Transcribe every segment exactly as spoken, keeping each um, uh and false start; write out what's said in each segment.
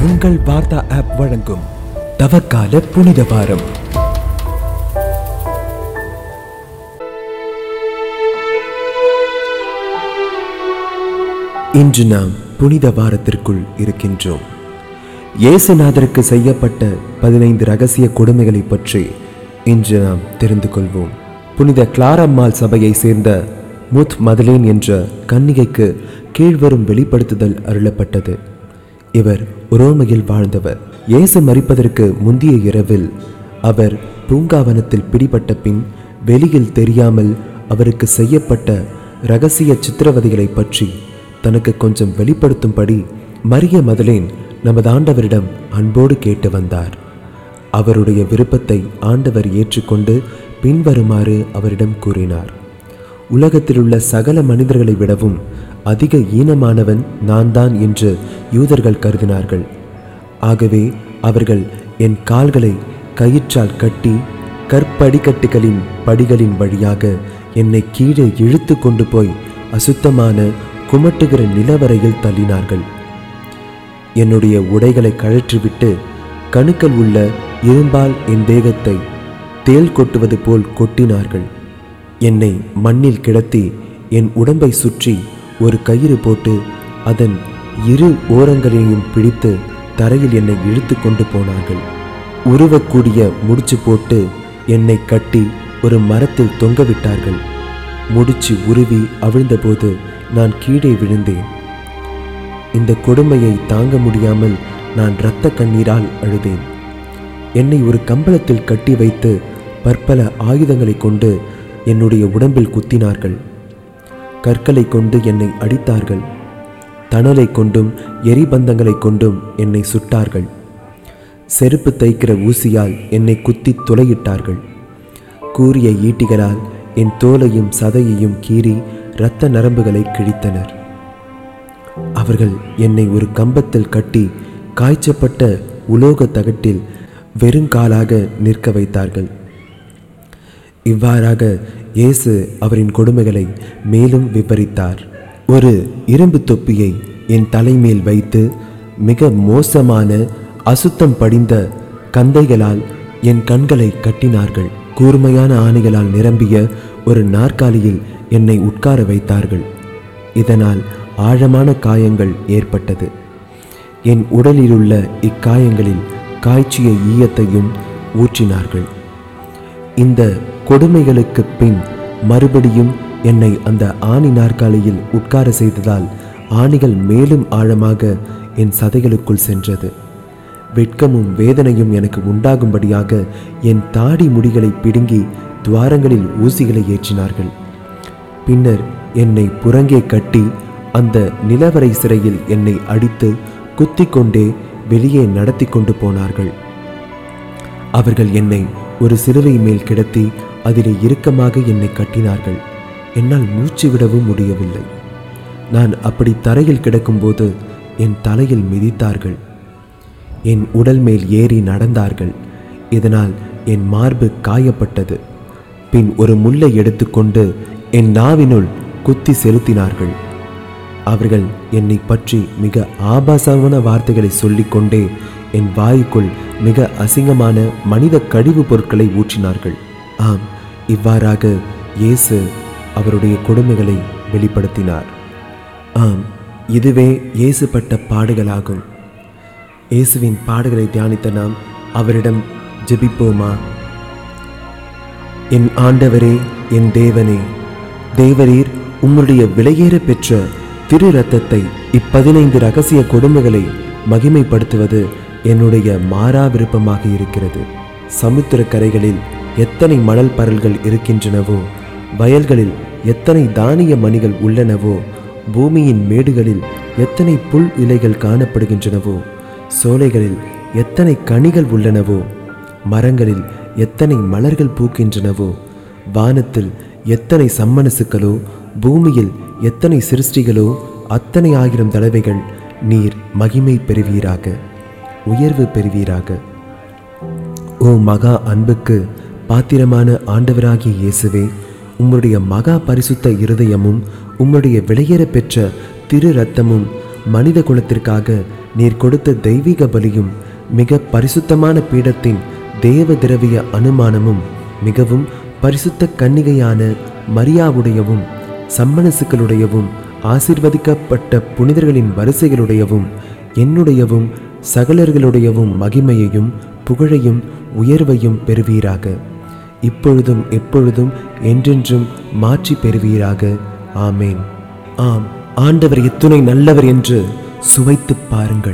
உங்கள் வார்த்தா ஆப் வழங்கும் தவக்கால புனித வாரம். இன்று நாம் புனித வாரத்திற்குள் இருக்கின்றோம். இயேசுநாதருக்கு செய்யப்பட்ட பதினைந்து ரகசிய கொடுமைகளை பற்றி இன்று நாம் தெரிந்து கொள்வோம். புனித கிளாரம்மாள் சபையை சேர்ந்த முத் மதலேன் என்ற கன்னிகைக்கு கீழ்வரும் வெளிப்படுத்துதல் அருளப்பட்டது. இவர் உரோமையில் வாழ்ந்தவர். இயேசு மரிப்பதற்கு முந்தைய இரவில் அவர் பூங்காவனத்தில் பிடிபட்ட பின் வெளியில் தெரியாமல் அவருக்கு செய்யப்பட்ட இரகசிய சித்திரவதைகளை பற்றி தனக்கு கொஞ்சம் வெளிப்படுத்தும்படி மரிய மதலேன் நமது ஆண்டவரிடம் அன்போடு கேட்டு வந்தார். அவருடைய விருப்பத்தை ஆண்டவர் ஏற்றுக்கொண்டு பின்வருமாறு அவரிடம் கூறினார். உலகத்தில் உள்ள சகல மனிதர்களை விடவும் அதிக ஈனமானவன் நான் தான் என்று யூதர்கள் கருதினார்கள். ஆகவே அவர்கள் என் கால்களை கயிற்றால் கட்டி கற்படிக்கட்டுகளின் படிகளின் வழியாக என்னை கீழே இழுத்து கொண்டு போய் அசுத்தமான குமட்டுகிற நிலவரையில் தள்ளினார்கள். என்னுடைய உடைகளை கழற்றிவிட்டு கணுக்கள் உள்ள இரும்பால் என் தேகத்தை தேல் கொட்டுவது போல் கொட்டினார்கள். என்னை மண்ணில் கிடத்தி என் உடம்பை சுற்றி ஒரு கயிறு போட்டு அதன் இரு ஓரங்களையும் பிடித்து தரையில் என்னை இழுத்து கொண்டு போனார்கள். உருவக்கூடிய முடிச்சு போட்டு என்னை கட்டி ஒரு மரத்தில் தொங்கவிட்டார்கள். முடிச்சு உருவி அவிழ்ந்தபோது நான் கீழே விழுந்தேன். இந்த கொடுமையை தாங்க முடியாமல் நான் இரத்த கண்ணீரால் அழுதேன். என்னை ஒரு கம்பளத்தில் கட்டி வைத்து பற்பல ஆயுதங்களை கொண்டு என்னுடைய உடம்பில் குத்தினார்கள். கற்களை கொண்டு என்னை அடித்தார்கள். தணலை கொண்டும் எரிபந்தங்களை கொண்டும் என்னை சுட்டார்கள். செருப்பு தைக்கிற ஊசியால் என்னை குத்தி துளையிட்டார்கள். கூரிய ஈட்டிகளால் என் தோலையும் சதையையும் கீறி இரத்த நரம்புகளை கிழித்தனர். அவர்கள் என்னை ஒரு கம்பத்தில் கட்டி காய்ச்சப்பட்ட உலோக தகட்டில் வெறுங்காலாக நிற்க வைத்தார்கள். இவ்வாறாக இயேசு அவரின் கொடுமைகளை மேலும் விவரித்தார். ஒரு இரும்பு தொப்பியை என் தலைமேல் வைத்து மிக மோசமான அசுத்தம் படிந்த கந்தைகளால் என் கண்களை கட்டினார்கள். கூர்மையான ஆணிகளால் நிரம்பிய ஒரு நாற்காலியில் என்னை உட்கார வைத்தார்கள். இதனால் ஆழமான காயங்கள் ஏற்பட்டது. என் உடலிலுள்ள இக்காயங்களில் காய்ச்சிய ஈயத்தையும் ஊற்றினார்கள். இந்த கொடுமைகளுக்கு பின் மறுபடியும் என்னை அந்த ஆணி நாற்காலியில் உட்கார செய்ததால் ஆணிகள் மேலும் ஆழமாக என் சதைகளுக்குள் சென்றது. வெட்கமும் வேதனையும் எனக்கு உண்டாகும்படியாக என் தாடி முடிகளை பிடுங்கி துவாரங்களில் ஊசிகளை ஏற்றினார்கள். பின்னர் என்னை புறங்கே கட்டி அந்த நிலவரை சிறையில் என்னை அடித்து குத்தி கொண்டே வெளியே நடத்தி கொண்டு போனார்கள். அவர்கள் என்னை ஒரு சிலுவை மேல் கிடத்தி அதிலே இறுக்கமாக என்னை கட்டினார்கள். என்னால் மூச்சு விடவும் முடியவில்லை. நான் அப்படி தரையில் கிடக்கும்போது என் தலையில் மிதித்தார்கள். என் உடல் மேல் ஏறி நடந்தார்கள். இதனால் என் மார்பு காயப்பட்டது. பின் ஒரு முள்ளை எடுத்துக்கொண்டு என் நாவினுள் குத்தி செலுத்தினார்கள். அவர்கள் என்னை பற்றி மிக ஆபாசமான வார்த்தைகளை சொல்லிக்கொண்டே என் வாய்க்குள் மிக அசிங்கமான மனித கழிவு பொருட்களை ஊற்றினார்கள். ஆம், இவ்வாறாக இயேசு அவருடைய கொடுமைகளை வெளிப்படுத்தினார். ஆம், இதுவே இயேசு பட்ட பாடுகளாகும். இயேசுவின் பாடுகளை தியானித்த நாம் அவரிடம் ஜெபிப்போமா? என் ஆண்டவரே, என் தேவனே, தேவரீர் உம்முடைய விலையேற பெற்ற திரு இரத்தத்தை இப்பதினைந்து ரகசிய கொடுமைகளை மகிமைப்படுத்துவது என்னுடைய மாறா விருப்பமாக இருக்கிறது. சமுத்திர கரைகளில் எத்தனை மணல் பரல்கள் இருக்கின்றனவோ, வயல்களில் எத்தனை தானிய மணிகள் உள்ளனவோ, பூமியின் மேடுகளில் எத்தனை புல் இலைகள் காணப்படுகின்றனவோ, சோலைகளில் எத்தனை கனிகள் உள்ளனவோ, மரங்களில் எத்தனை மலர்கள் பூக்கின்றனவோ, வானத்தில் எத்தனை சம்மனசுக்களோ, பூமியில் எத்தனை சிருஷ்டிகளோ, அத்தனை ஆயிரம் தடவைகள் நீர் மகிமை பெறுவீராக, உயர்வு பெறுவீராக. ஓ மகா அன்புக்கு பாத்திரமான ஆண்டவராகிய இயேசுவே, உம்முடைய மகா பரிசுத்த இருதயமும் உம்முடைய விலையேற பெற்ற திரு இரத்தமும் மனித குலத்திற்காக நீர் கொடுத்த தெய்வீக பலியும் மிக பரிசுத்தமான பீடத்தின் தேவ திரவிய அனுமானமும் மிகவும் பரிசுத்த கன்னிகையான மரியாவுடையவும் சம்மனசுக்களுடையவும் ஆசீர்வதிக்கப்பட்ட புனிதர்களின் வரிசைகளுடையவும் என்னுடையவும் சகலர்களுடையவும் மகிமையையும் புகழையும் உயர்வையும் பெறுவீராக. இப்பொழுதும் எப்பொழுதும் என்றென்றும் மாற்றி பெறுவீராக. ஆமேன். ஆம், ஆண்டவர் எத்துணை நல்லவர் என்று சுவைத்து பாருங்கள்.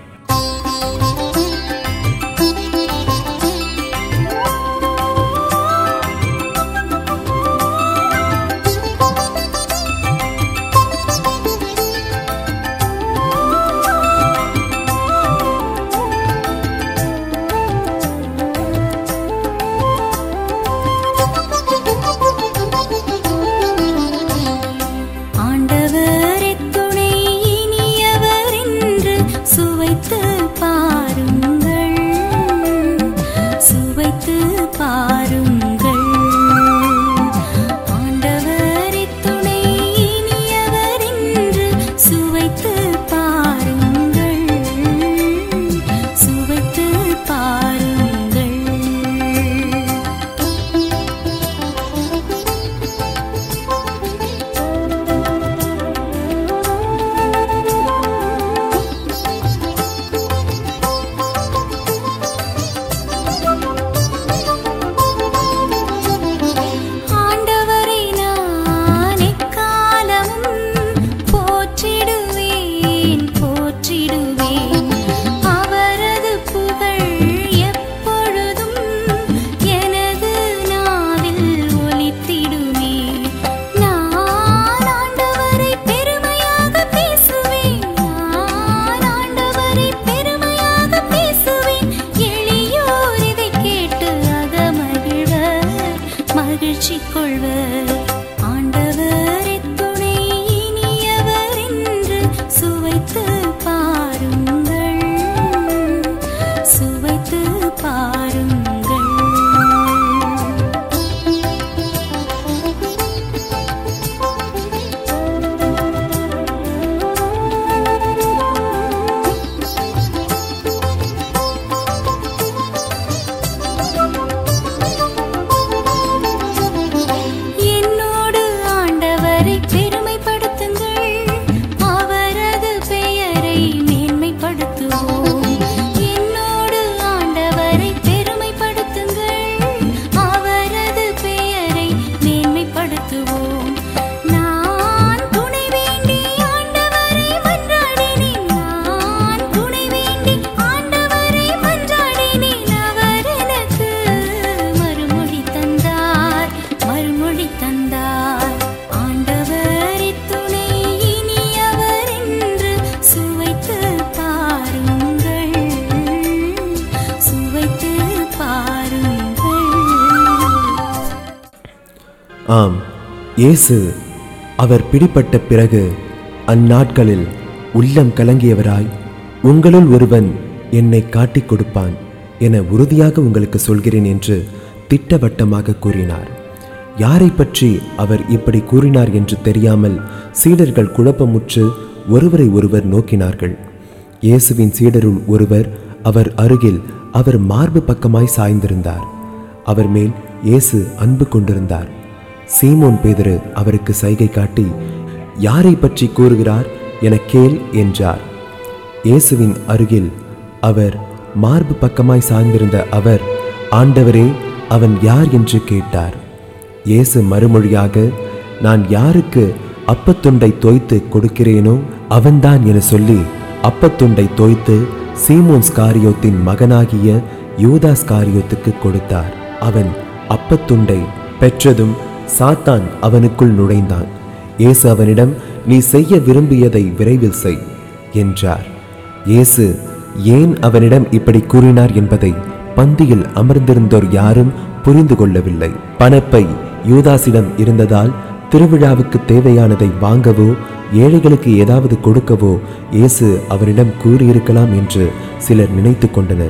ஆம், இயேசு அவர் பிடிபட்ட பிறகு அந்நாட்களில் உள்ளம் கலங்கியவராய், உங்களுள் ஒருவன் என்னை காட்டிக் கொடுப்பான் என உறுதியாக உங்களுக்கு சொல்கிறேன் என்று திட்டவட்டமாக கூறினார். யாரை பற்றி அவர் இப்படி கூறினார் என்று தெரியாமல் சீடர்கள் குழப்பமுற்று ஒருவரை ஒருவர் நோக்கினார்கள். இயேசுவின் சீடருள் ஒருவர் அவர் அருகில் அவர் மார்பு பக்கமாய் சாய்ந்திருந்தார். அவர் மேல் இயேசு அன்பு கொண்டிருந்தார். சீமோன் பேதுரு அவருக்கு சைகை காட்டி, யாரை பற்றி கூறுகிறார் என கேள் என்றார். இயேசுவின் அருகில் அவர் மார்பு பக்கமாய் சாய்ந்திருந்த அவர், ஆண்டவரே, அவன் யார் என்று கேட்டார். இயேசு மறுமொழியாக, நான் யாருக்கு அப்பத்துண்டை தோய்த்து கொடுக்கிறேனோ அவன்தான் என சொல்லி அப்பத்துண்டை தோய்த்து சீமோன் ஸ்காரியோத்தின் மகனாகிய யூதாஸ் காரியோத்துக்கு கொடுத்தார். அவன் அப்பத்துண்டை பெற்றதும் சாத்தான் அவனுக்குள் நுழைந்தான். இயேசு அவனிடம், நீ செய்ய விரும்பியதை விரைவில் செய் என்றார். இயேசு ஏன் அவனிடம் இப்படி கூறினார் என்பதை பந்தியில் அமர்ந்திருந்தோர் யாரும் புரிந்து கொள்ளவில்லை. பணப்பை யூதாசிடம் இருந்ததால் திருவிழாவுக்கு தேவையானதை வாங்கவோ ஏழைகளுக்கு ஏதாவது கொடுக்கவோ இயேசு அவரிடம் கூறியிருக்கலாம் என்று சிலர் நினைத்து கொண்டனர்.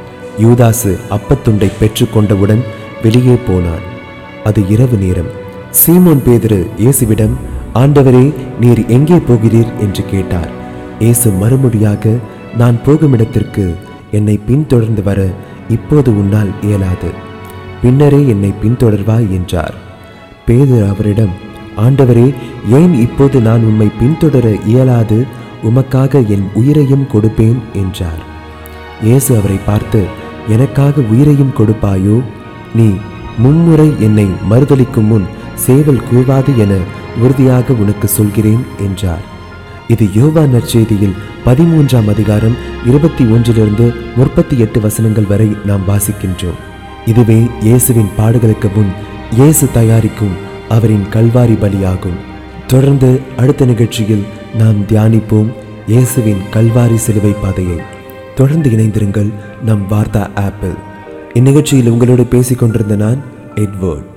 யூதாசு அப்பத்துண்டை பெற்று கொண்டவுடன் வெளியே போனான். அது இரவு நேரம். சீமோன் பேதுரு இயேசுவிடம், ஆண்டவரே, நீர் எங்கே போகிறீர் என்று கேட்டார். இயேசு மறுமொழியாக, நான் போகும் இடத்திற்கு என்னை பின்தொடர்ந்து வர இப்போது உன்னால் இயலாது, பின்னரே என்னை பின்தொடர்வாய் என்றார். பேதுரு அவரிடம், ஆண்டவரே, ஏன் இப்போது நான் உம்மை பின்தொடர இயலாது? உமக்காக என் உயிரையும் கொடுப்பேன் என்றார். இயேசு அவரை பார்த்து, எனக்காக உயிரையும் கொடுப்பாயோ? நீ மும்முறை என்னை மறுதலிக்கும் முன் சேவல் கூவாது என உறுதியாக உனக்கு சொல்கிறேன் என்றார். இது யோவான் நற்செய்தியில் பதிமூன்றாம் அதிகாரம் இருபத்தி ஒன்றிலிருந்து முப்பத்தி எட்டு வசனங்கள் வரை நாம் வாசிக்கின்றோம். இதுவே இயேசுவின் பாடுகளுக்கு முன் இயேசு தயாரிக்கும் அவரின் கல்வாரி பலியாகும். தொடர்ந்து அடுத்த நிகழ்ச்சியில் நாம் தியானிப்போம் இயேசுவின் கல்வாரி சிலுவை பாதையை. தொடர்ந்து இணைந்திருங்கள் நம் வார்த்தா ஆப்பில். இந்நிகழ்ச்சியில் உங்களோடு பேசிக் கொண்டிருந்த நான் எட்வர்ட்.